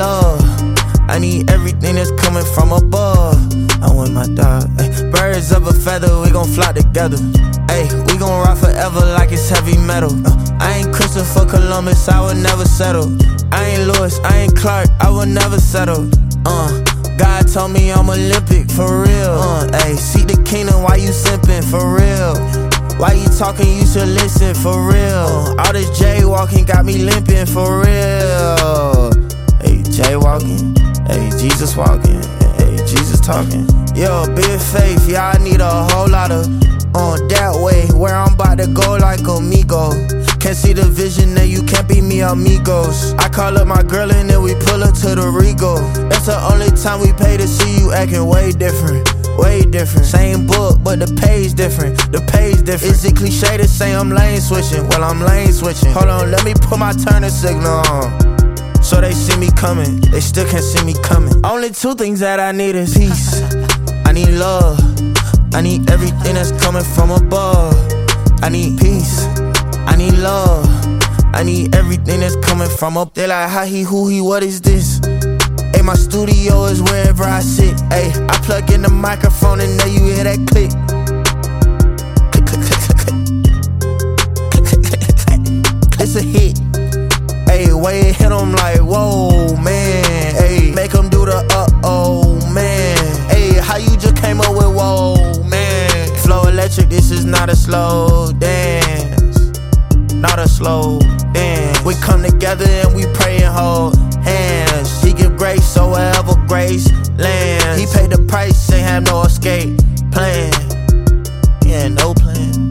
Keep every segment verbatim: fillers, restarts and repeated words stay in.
love. I need everything that's coming from above. I'm with my dog, ay. Birds of a feather, we gon' fly together. Ay, we gon' rock forever like it's heavy metal. uh, I ain't Christopher Columbus, I would never settle. I ain't Lewis, I ain't Clark, I would never settle. Uh, God told me I'm Olympic, for real. Uh, ay, see the kingdom, why you simping, for real? Why you talking, you should listen, for real. uh, All this jaywalking got me limping, for real. Hey, jaywalking, hey, Jesus walking, hey, Jesus talking. Yo, big faith, yeah, I need a whole lot of on uh, that way, where I'm about to go like amigo. Can't see the vision, then you can't be me amigos. I call up my girl and then we pull up to the Regal. That's the only time we pay to see you acting way different, way different. Same book, but the page different, the page different. Is it cliche to say I'm lane switching? Well, I'm lane switching. Hold on, let me put my turning signal on, so they see me coming, they still can't see me coming. Only two things that I need is peace. I need love. I need everything that's coming from above. I need peace. I need love. I need everything that's coming from up. They like, how he, who he, what is this? Hey, my studio is wherever I sit. Hey, I plug in the microphone and then you hear that click. Click, click, click, click, click. Click, click, click, click, click. It's a hit. Hey, way it hit 'em like, whoa, man. Hey, make 'em do the uh-oh, man. Hey, how you just came up with whoa, man? Flow electric, this is not a slow dance, not a slow dance. We come together and we pray and hold hands. He give grace, so wherever grace lands. He paid the price, ain't have no escape plan. Yeah, no plan.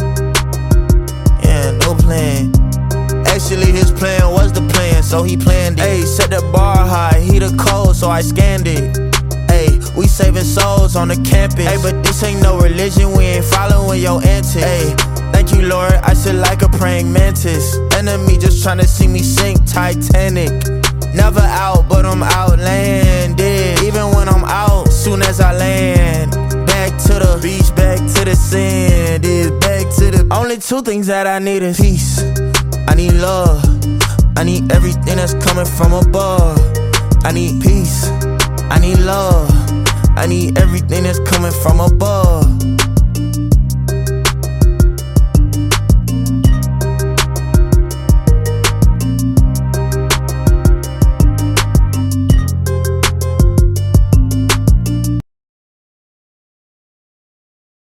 Yeah, no plan. Actually, his plan was the plan, so he planned it. Ayy, set the bar high, he the code, so I scanned it. Ayy, we saving souls on the campus. Ayy, but this ain't no religion, we ain't following your antics. Ayy, thank you, Lord, I sit like a praying mantis. Enemy just tryna see me sink Titanic. Never out, but I'm outlanded. Even when I'm out, soon as I land. Back to the beach, back to the sand. Is back to the... Only two things that I need is peace. I need love. I need everything that's coming from above. I need peace. I need love. I need everything that's coming from above.